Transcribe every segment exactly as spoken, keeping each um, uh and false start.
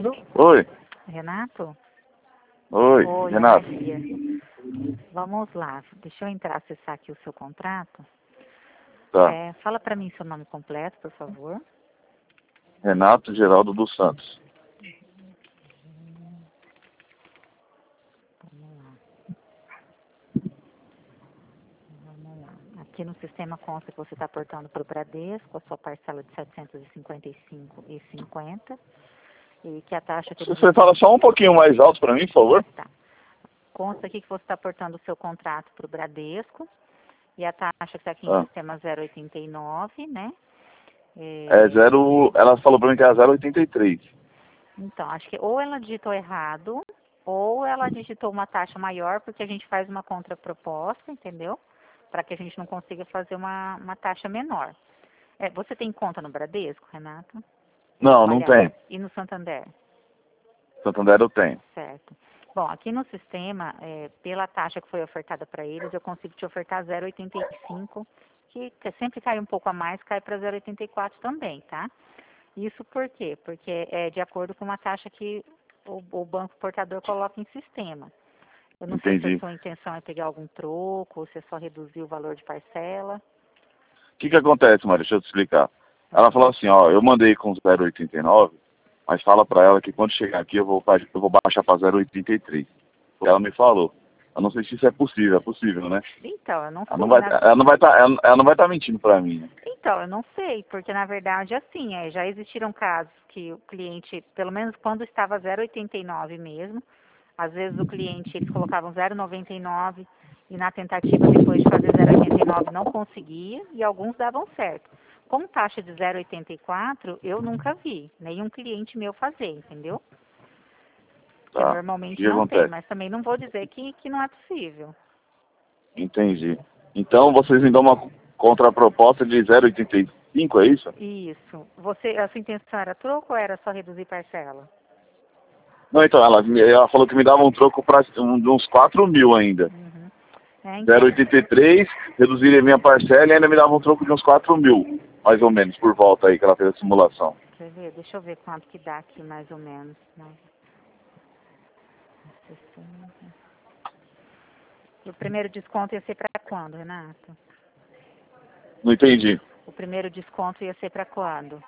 Oi. Renato? Oi, Oi, Renato. Maria. Vamos lá, deixa eu entrar, acessar aqui o seu contrato. Tá. É, fala para mim seu nome completo, por favor. Renato Geraldo dos Santos. Vamos lá. Vamos lá. Aqui no sistema consta que você está aportando para o Bradesco a sua parcela de setecentos e cinquenta e cinco reais e cinquenta centavos e que a taxa que Se eles... você fala só um pouquinho mais alto para mim, por favor. Tá. Consta aqui que você está aportando o seu contrato para o Bradesco e a taxa que está aqui em Ah. sistema zero vírgula oitenta e nove, né? É... É zero. Ela falou para mim que era zero vírgula oitenta e três. Então, acho que ou ela digitou errado, ou ela digitou uma taxa maior, porque a gente faz uma contraproposta, entendeu? Para que a gente não consiga fazer uma, uma taxa menor. É, você tem conta no Bradesco, Renato? Não, não Aliás, tem. e no Santander? Santander eu tenho. Certo. Bom, aqui no sistema, é, pela taxa que foi ofertada para eles, eu consigo te ofertar zero vírgula oitenta e cinco, que, que sempre cai um pouco a mais, cai para zero vírgula oitenta e quatro também, tá? Isso por quê? Porque é de acordo com uma taxa que o, o banco portador coloca em sistema. Eu não sei se Entendi. a sua intenção é pegar algum troco, ou se é só reduzir o valor de parcela. O que que acontece, Maria? Deixa eu te explicar. Ela falou assim, ó, eu mandei com zero vírgula oitenta e nove, mas fala para ela que quando chegar aqui eu vou, ba- eu vou baixar para zero vírgula oitenta e três. Ela me falou. Eu não sei se isso é possível, é possível, né? Então, eu não Ela não sei, vai, né? ela não vai estar, ela, ela não vai estar mentindo para mim, né? Então, eu não sei, porque na verdade, assim, é, já existiram casos que o cliente, pelo menos quando estava zero vírgula oitenta e nove mesmo, às vezes o cliente, eles colocavam zero vírgula noventa e nove e na tentativa depois de fazer zero vírgula oitenta e nove não conseguia e alguns davam certo. Com taxa de zero vírgula oitenta e quatro, eu nunca vi nenhum cliente meu fazer, entendeu? Porque Tá. O normalmente que não tem, acontece? mas também não vou dizer que, que não é possível. Entendi. Então vocês me dão uma contraproposta de zero vírgula oitenta e cinco, é isso? Isso. Você, a sua intenção era troco ou era só reduzir parcela? Não, então, ela, me- ela falou que me dava um troco pra, um, de uns quatro mil ainda. Uhum. É, zero vírgula então. oitenta e três, reduziria minha parcela e ainda me dava um troco de uns quatro mil, mais ou menos, por volta aí que ela fez a simulação. Quer ver? Deixa eu ver quanto que dá aqui, mais ou menos. Né? E o primeiro desconto ia ser para quando, Renato? Não entendi. O primeiro desconto ia ser para quando?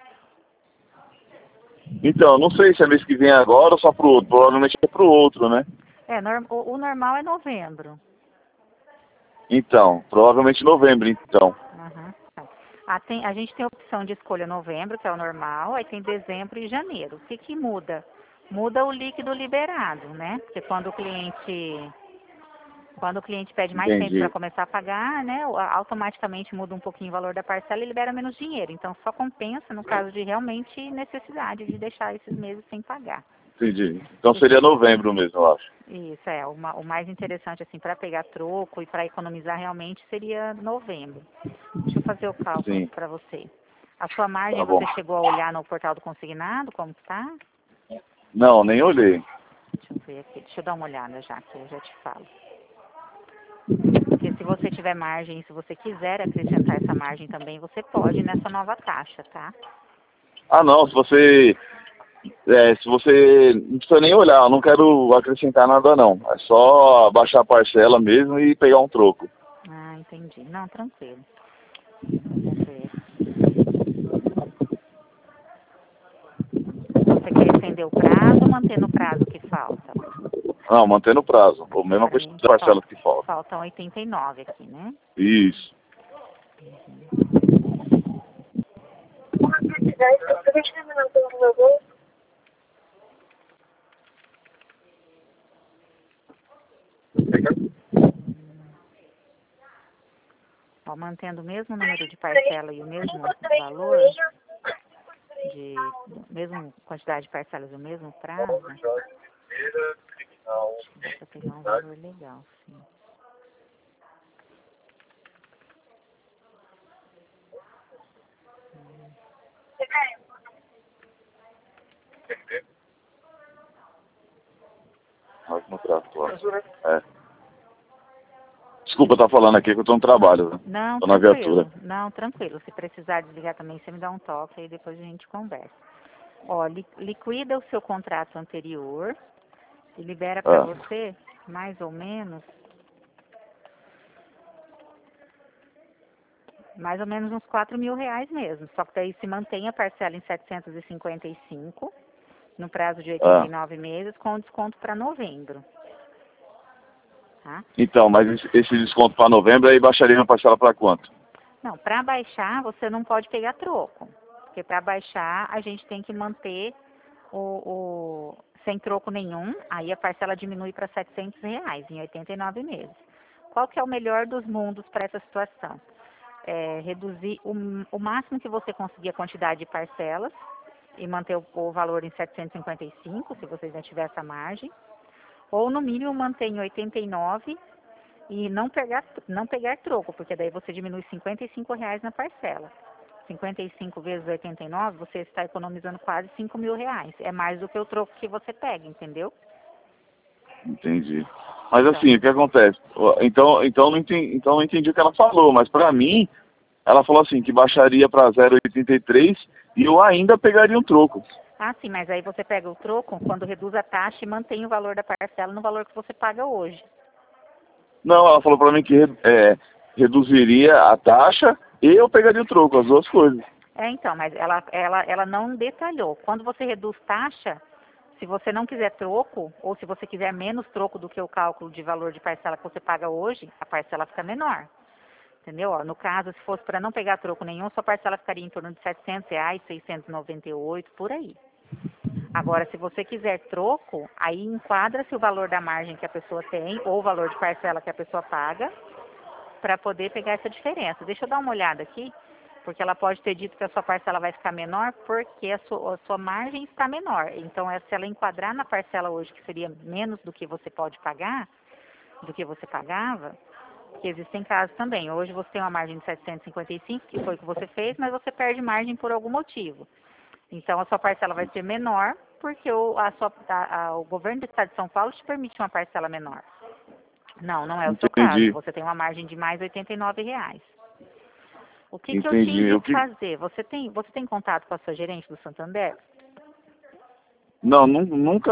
Então, não sei se é mês que vem agora ou só pro outro. Provavelmente é pro outro, né? É, norm- o, o normal é novembro. Então, provavelmente novembro, então. Aham, tá. Ah, tem- a gente tem a opção de escolha novembro, que é o normal, aí tem dezembro e janeiro. O que que muda? Muda o líquido liberado, né? Porque quando o cliente Quando o cliente pede mais tempo para Entendi. começar a pagar, né, o- automaticamente muda um pouquinho o valor da parcela e libera menos dinheiro. Então, só compensa no caso de realmente necessidade de deixar esses meses sem pagar. Entendi. Então seria novembro mesmo, eu acho. Isso é, o, ma- o mais interessante assim para pegar troco e para economizar realmente seria novembro. Deixa eu fazer o cálculo Sim, aqui para você. A sua margem tá bom. você chegou a olhar no portal do consignado, como que tá? Não, nem olhei. Deixa eu ver aqui, deixa eu dar uma olhada já que eu já te falo. Porque se você tiver margem, se você quiser acrescentar essa margem também, você pode nessa nova taxa, tá? Ah, não, se você... É, se você... Não precisa nem olhar, eu não quero acrescentar nada, não. É só baixar a parcela mesmo e pegar um troco. Ah, entendi. Não, tranquilo. Vamos ver. Você quer estender o prazo ou manter no prazo que falta? Não, mantendo o prazo. A mesma Para coisa mim, da parcela fal- que falta. faltam oitenta e nove aqui, né? Isso. Ó, mantendo o mesmo número de parcela e o mesmo valor, de mesmo quantidade de parcelas e o mesmo prazo, acho que dá para pegar um valor legal, sim. Olha no tráfico, ó. É. Desculpa estar falando aqui que eu tô no trabalho, né? Não, Tô na viatura. tranquilo. Não, tranquilo. Se precisar desligar também, você me dá um toque e depois a gente conversa. Ó, li, liquida o seu contrato anterior e libera para Ah. você, mais ou menos, mais ou menos uns quatro mil reais mesmo. Só que daí se mantém a parcela em setecentos e cinquenta e cinco, no prazo de oitenta e nove Ah. meses, com desconto para novembro. Tá? Então, mas esse, esse desconto para novembro aí baixaria minha parcela para quanto? Não, para baixar você não pode pegar troco. Porque para baixar a gente tem que manter o, o sem troco nenhum, aí a parcela diminui para setecentos reais em oitenta e nove meses. Qual que é o melhor dos mundos para essa situação? É reduzir o, o máximo que você conseguir a quantidade de parcelas e manter o, o valor em setecentos e cinquenta e cinco, se você já tiver essa margem, ou no mínimo manter em oitenta e nove e não pegar, não pegar troco, porque daí você diminui cinquenta e cinco reais na parcela. cinquenta e cinco vezes oitenta e nove, você está economizando quase cinco mil reais. É mais do que o troco que você pega, entendeu? Entendi. Mas Então, assim, o que acontece? Então, então, não entendi, então não entendi o que ela falou, mas para mim, ela falou assim, que baixaria para zero vírgula oitenta e três e eu ainda pegaria um troco. ah, sim, mas aí você pega o troco quando reduz a taxa e mantém o valor da parcela no valor que você paga hoje. Não, ela falou para mim que é, reduziria a taxa e eu pegaria o troco, as duas coisas. É, então, mas ela, ela, ela não detalhou. Quando você reduz taxa, se você não quiser troco, ou se você quiser menos troco do que o cálculo de valor de parcela que você paga hoje, a parcela fica menor. Entendeu? Ó, no caso, se fosse para não pegar troco nenhum, sua parcela ficaria em torno de setecentos reais, seiscentos e noventa e oito, por aí. Agora, se você quiser troco, aí enquadra-se o valor da margem que a pessoa tem, ou o valor de parcela que a pessoa paga, para poder pegar essa diferença. Deixa eu dar uma olhada aqui, porque ela pode ter dito que a sua parcela vai ficar menor, porque a sua, a sua margem está menor. Então, é, se ela enquadrar na parcela hoje, que seria menos do que você pode pagar, do que você pagava, que existem casos também. Hoje você tem uma margem de setecentos e cinquenta e cinco, que foi o que você fez, mas você perde margem por algum motivo. Então, a sua parcela vai ser menor, porque o, a sua, a, a, o governo do estado de São Paulo te permite uma parcela menor. Não, não é o seu caso. Entendi, Você tem uma margem de mais oitenta e nove reais. O que, que eu te entendi. O indico que... fazer? Você tem, você tem contato com a sua gerente do Santander? Não, nu- nunca,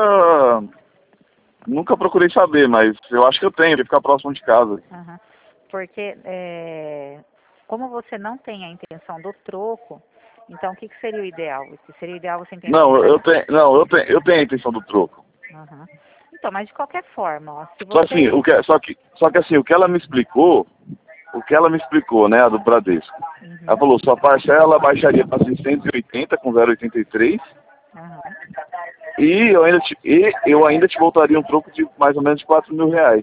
nunca procurei saber, mas eu acho que eu tenho, ele fica próximo de casa. Aham. Porque, é, como você não tem a intenção do troco, então o que, que seria o ideal? O que seria o ideal você Não, implementar? eu tenho, não, eu tenho, eu tenho a intenção do troco. Aham. Então, mas de qualquer forma, ó, se Só assim, você... o que, só que, só que assim, o que ela me explicou, o que ela me explicou, né, a do Bradesco. Ela Uhum. falou, sua parcela baixaria para seiscentos e oitenta com zero vírgula oitenta e três Aham. e eu ainda te, e eu ainda te voltaria um troco de mais ou menos quatro mil reais.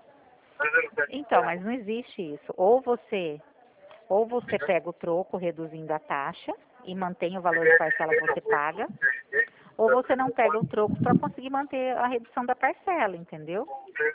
Então, mas não existe isso. Ou você, ou você pega o troco reduzindo a taxa e mantém o valor de parcela que você paga, ou você não pega o troco para conseguir manter a redução da parcela, entendeu?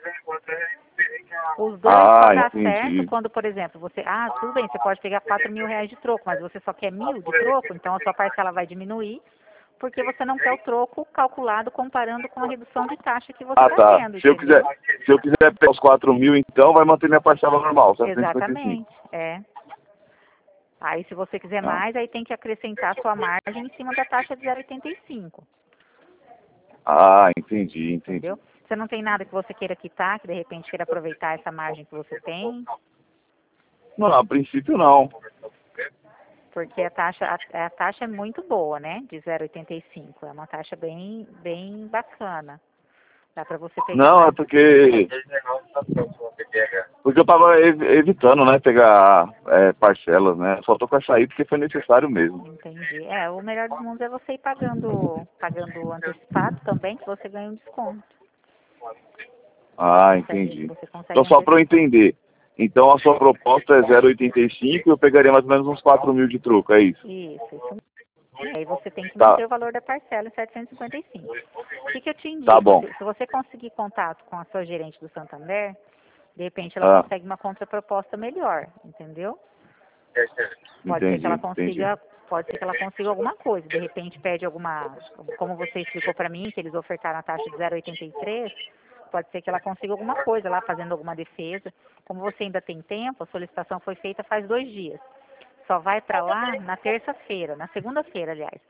Os dois só Ah, dá certo entendi. quando, por exemplo, você, ah, tudo bem, você pode pegar quatro mil reais de troco, mas você só quer mil de troco, então a sua parcela vai diminuir, porque você não quer o troco calculado comparando com a redução de taxa que você Ah, está tá. tendo, Se eu quiser, entendeu? se eu quiser pegar os quatro mil, então vai manter minha parcela normal, setecentos e cinquenta e cinco. Exatamente, é. Aí, se você quiser Ah, mais, aí tem que acrescentar sua margem em cima da taxa de zero vírgula oitenta e cinco, ah, entendi, entendi. entendeu? Você não tem nada que você queira quitar, que de repente queira aproveitar essa margem que você tem, Não, a princípio não. porque a taxa, a, a taxa é muito boa, né? De zero vírgula oitenta e cinco. É uma taxa bem, bem bacana. Dá para você pegar Não, é mais. porque, porque eu tava ev- evitando, né, pegar é, parcelas, né? Só tô com essa aí porque foi necessário mesmo. Entendi. É, o melhor dos mundos é você ir pagando, pagando antecipado também, que você ganha um desconto. Você Ah, consegue, entendi. você consegue Então um só para eu desconto. entender. Então a sua proposta é zero vírgula oitenta e cinco e eu pegaria mais ou menos uns quatro mil de troco, é isso? Isso, isso. E aí você tem que Tá, manter o valor da parcela em setecentos e cinquenta e cinco. O que, que eu te tá indico? bom. Se, se você conseguir contato com a sua gerente do Santander, de repente ela Ah, consegue uma contraproposta melhor, entendeu? Pode ser que entendi, ela entendi. consiga, pode ser que ela consiga alguma coisa. De repente pede alguma, como você explicou para mim, que eles ofertaram a taxa de zero vírgula oitenta e três, pode ser que ela consiga alguma coisa lá, fazendo alguma defesa. Como você ainda tem tempo, a solicitação foi feita faz dois dias. Só vai para lá na terça-feira, na segunda-feira, aliás.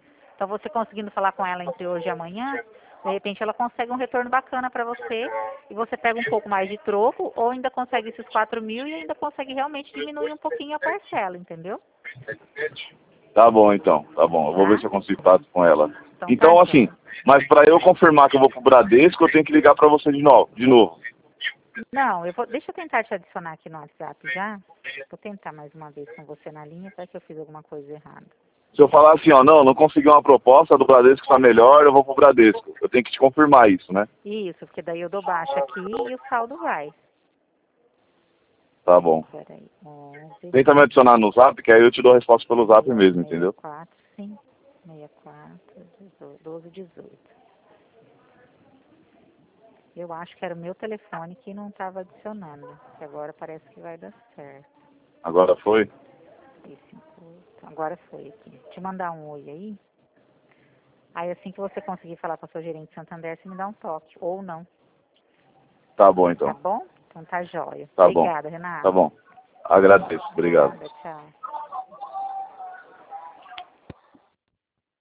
Então você conseguindo falar com ela entre hoje e amanhã, de repente ela consegue um retorno bacana para você e você pega um pouco mais de troco ou ainda consegue esses quatro mil e ainda consegue realmente diminuir um pouquinho a parcela, entendeu? Tá bom, então. Tá bom. Eu vou Tá? ver se eu consigo falar com ela. Então, Então, tá, assim, joia. mas para eu confirmar que eu vou pro Bradesco, eu tenho que ligar para você de novo. De novo. Não, eu vou, deixa eu tentar te adicionar aqui no WhatsApp já. Vou tentar mais uma vez com você na linha, para que eu fiz alguma coisa errada. Se eu falar assim, ó, não, não consegui uma proposta do Bradesco está melhor, eu vou pro Bradesco. Eu tenho que te confirmar isso, né? Isso, porque daí eu dou baixa aqui e o saldo vai. Tá bom. Peraí, onze, Tenta me adicionar no Zap, que aí eu te dou a resposta pelo Zap mesmo, entendeu? quatro, sim, sessenta e quatro, doze, dezoito. Eu acho que era o meu telefone que não estava adicionando, que agora parece que vai dar certo. Agora foi? seis cinco oito, agora foi aqui. Te mandar um oi aí. Aí assim que você conseguir falar com a sua gerente de Santander, você me dá um toque, ou não. Tá bom, Tá então. bom? Então tá jóia. Tá bom. Obrigada, Renata. Tá bom. Agradeço. Obrigado. Nada, tchau.